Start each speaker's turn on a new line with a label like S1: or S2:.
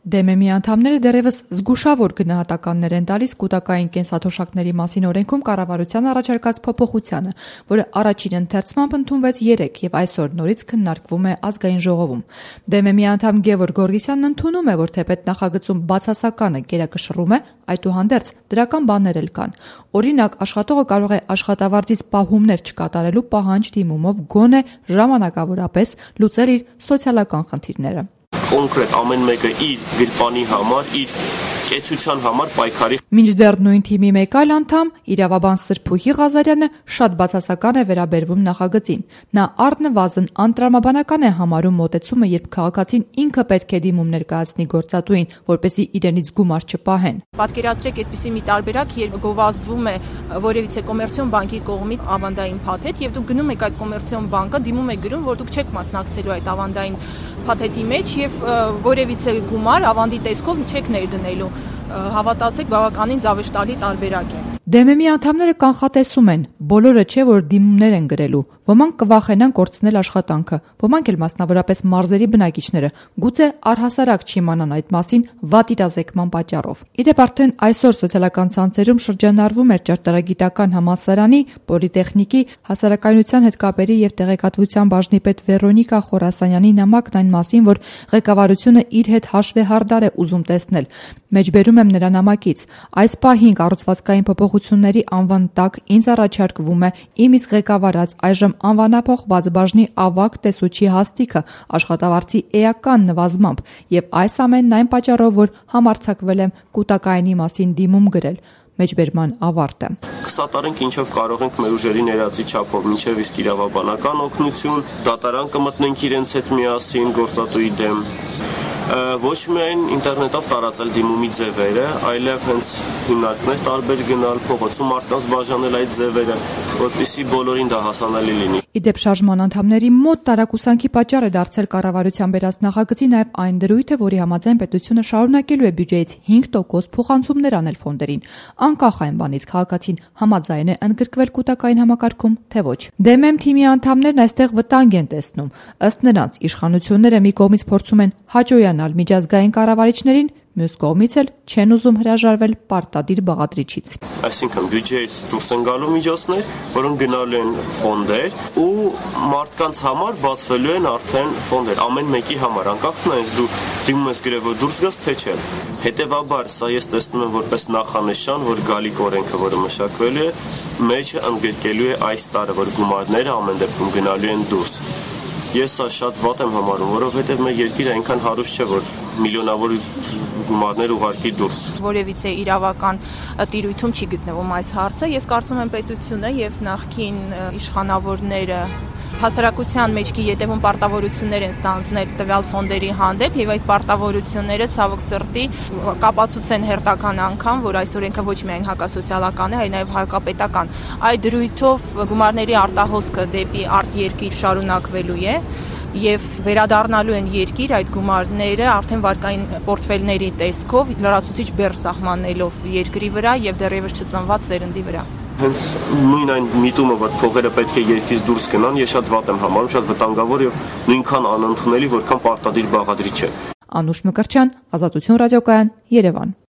S1: ԴՄՄ-ի անդամները դեռևս զգուշավոր գնահատականներ են տալիս կուտակային կենսաթոշակների մասին օրենքում կառավարության առաջարկած փոփոխությանը, որը առաջին ընթերցմամբ ընդունվեց 3 եւ այսօր նորից քննարկվում է ազգային ժողովում։ ԴՄՄ-ի անդամ Գևորգ Գորգիսյանն ընդունում է, որ թեպետ նախագծում բացասականը գերակշռում է, այդուհանդերձ դրական բաներ էլ կան։ Օրինակ, աշխատողը կարող է աշխատավարձից պահումներ չկատարելու պահանջ դիմումով գոնե ժամանակավորապես լուծել իր սոցիալական խնդիրները։
S2: Կոնկրետ ամեն մեկը իր գրպանի համար, իր կեցության համար պայքարի։
S1: Մինչդեռ նույն թիմի մեկ այլ անդամ, իրավաբան Սրփուհի Ղազարյանը, շատ բացասական է վերաբերվում նախագծին։ Նա առնվազն անտրամաբանական է համարում մոտեցումը, երբ քաղաքացին ինքը պետք է դիմում ներկայացնի գործատուին, որպեսզի իրենից գումար չպահեն։
S3: Պատկերացրեք այդպիսի մի տարբերակ, երբ գովազդվում է որևիցե կոմերցիոն բանկի կողմից ավանդային փաթեթ, եւ դուք գնում եք այդ կոմերցիոն բանկը, դիմում եք գրում, որ դուք չեք մասնակցելու այդ ավանդային փաթեթի մեջ եւ որևիցե գումար ավանդի տեսքով չեք ներդնելու։ Հավատացեք, բավականին զավեշտալի տարբերակ է։
S1: ԴՄՄ-ի անդամները կանխատեսում են, բոլորը չէ, որ դիմումներ են գրելու։ Ոմանք կվախենան կորցնել աշխատանքը, ոմանք էլ մասնավորապես մարզերի բնակիչները, գուցե առհասարակ չիմանան այդ մասին վատ իրազեկման պատճառով։ Իդեպ արդեն այսօր սոցիալական ցանցերում շրջանառվում էր ճարտարագիտական համալսարանի, պոլիտեխնիկի, հասարակայնության հետ կապերի եւ տեղեկատվության բաժնի պետ Վերոնիկա Խորասանյանի նամակն այն մասին, որ ղեկավարությունը իր հետ հաշվեհարդար է ուզում տեսնել։ Մեջբերում եմ նրա նամակից. այս պահին կառուցվածքային փոփոխությունների անվան տակ ինձ առաջարկվում է իմ իսկ ղեկավարած այժմ անվանափոխված բաժնի ավագ տեսուչի հաստիքը աշխատավարձի էական նվազմամբ եւ այս ամենն այն պատճառով, որ համարձակվել եմ կուտակայինի մասին դիմում գրել։ Մեջբերման ավարտը։
S2: Կսատարենք ինչով կարող ենք մեր ուժերի ներածի չափով, մինչև իսկ իրավաբանական օգնություն, դատարան կմտնենք իրենց հետ միասին գործատուի դեմ։ Ոչ միայն ինտերնետով տարածել դիմումի ձևերը, այլև հենց հիմնարկներ տարբեր գնալ, փողոցում մարդկանց բաժանել այդ ձևերը, որպեսզի բոլորին դա հասանելի լինի։
S1: Իդեպ շարժման անդամների մոտ տարակուսանքի պատճառ է դարձել կառավարության բերած նախագծի նաև այն դրույթը, որի համաձայն պետությունը շարունակելու է բյուջեից 5% փոխանցումներ անել ֆոնդերին։ Անկախ այն բանից քաղաքացին համաձայն է ընդգրկվել կուտակային համակարգում, թե ոչ։ ԴՄՄ թիմի անդամներն այստեղ վտանգ են տեսնում։ Ըստ նրանց, իշխանությունները մի կողմից փորձում են հաջողանալ միջազգային կառավարիչներին, մյուս կողմից էլ չեն ուզում հրաժարվել պարտադիր բաղադրիչից։
S2: Այսինքն բյուջեից դուրս են գալու միջոցներ, որոնք գնալու են ֆոնդեր ու մարդկանց համար բացվելու են արդեն ֆոնդեր, ամեն մեկի համար, անկախ նրանից դու դիմում ես գրեթե դուրս գաս թե չէ։ Հետևաբար սա ես տեսնում եմ որպես նախանշան, որ գալիք օրենքը, որը մշակվելու է, մեջը ընդգրկելու է այս տարը, որ գումարները ամեն դեպքում գնալու են դուրս։ Ես սա շատ վատ եմ համարում, որովհետև մեր երկիրը այնքան հարուստ չէ, որ միլիոնավոր գումարներ ուղարկի դուրս։
S3: Որևիցե իրավական տիրույթում չի գտնվում այս հարցը։ Ես կարծում եմ պետությունը եւ նախկին իշխանավորները հասարակության մեջքի ետևում պարտավորություններ են ստանձնել տվյալ ֆոնդերի հանդեպ եւ այդ պարտավորությունները ցավոք սրտի կապացուցեն հերթական անգամ, որ այս օրենքը ոչ միայն հակասոցիալական է, այլ նաեւ հակապետական։ Այդ դրույթով գումարների արտահոսքը դեպի արտերկիր շարունակվելու է եւ վերադառնալու են երկիր այդ գումարները արդեն վարկային պորտֆելների տեսքով լրացուցիչ բեռ սահմանելով երկրի վրա եւ դեռևս չծնված սերնդի վրա։
S2: Հենց նույն այն միտումը, որ փողերը պետք է երկրից դուրս գնան, ես շատ վատ եմ համարում, շատ վտանգավոր եւ նույնքան անընդունելի, որքան պարտադիր բաղադրիչ է։
S1: Անուշ Մկրտչյան, Ազատություն ռադիոկայան, Երևան։